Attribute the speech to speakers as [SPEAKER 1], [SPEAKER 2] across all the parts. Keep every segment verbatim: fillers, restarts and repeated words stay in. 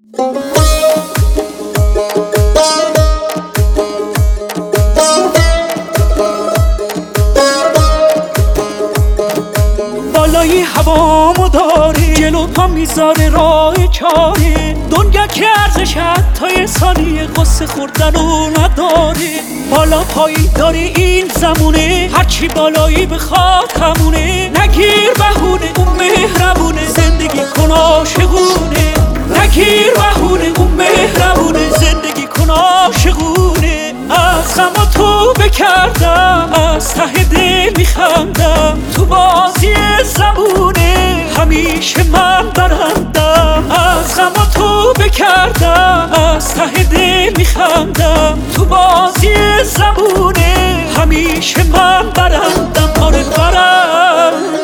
[SPEAKER 1] بالای هوامو داری، جلو پا میذاره راه چاری. دنیا که ارزش حتی یه ثانیه قصه خوردنو نداری. بالا پایی داری این زمونه، هرچی بالایی بخواد همونه. نگیر بهونه اون مهربونه، زندگی کن عاشقونه. نگیر بهونه اون مهربونه، زندگی کن عاشقونه. از غم تو بکردم، از ته دل میخندم. تو بازی زمونه همیشه من برندم. از غم تو بکردم، از ته دل میخندم. تو بازی زمونه همیشه من برندم. آره برندم.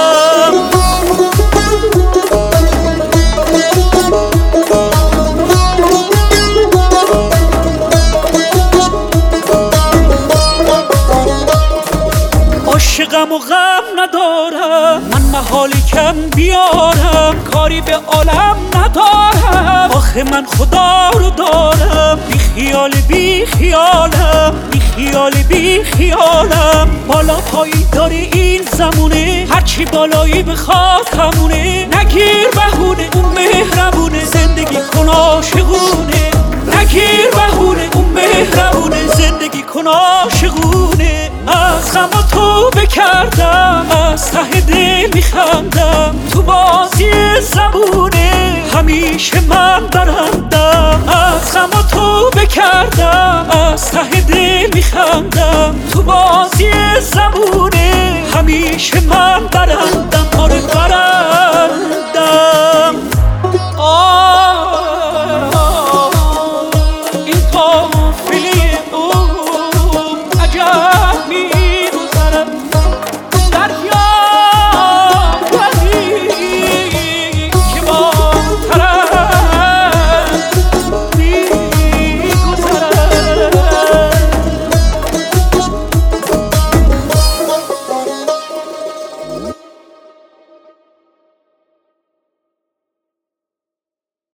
[SPEAKER 1] عاشقم و غم ندارم، من محالی کم بیارم. کاری به عالم ندارم، آخه من خدا رو دارم. بی خیال بی خیالم، بی خیال بی خیالم. بالا پایی داری این زمونه، هرچی بالایی بخواد همونه. نگیر بهونه اون مهربونه، زندگی کن عاشقونه. نگیر بهونه اون مهربونه، زندگی کن عاشقونه. از غم تو بکردم، از ته دل میخندم. تو بازی زمونه همیشه من برندم. از غم تو بکردم، از ته دل میخندم. تو بازی زمونه همیشه من برندم.